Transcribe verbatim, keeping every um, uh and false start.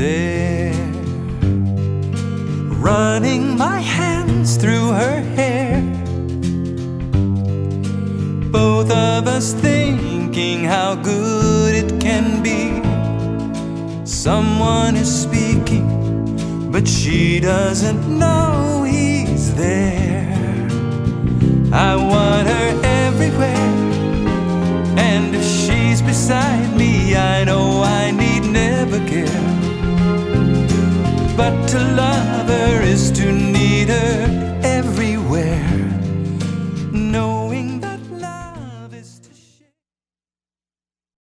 there, running my hands through her hair, both of us thinking how good it can be. Someone is speaking, but she doesn't know he's there. I want her everywhere, and if she's beside me, I know I need never care. But to love her is to need her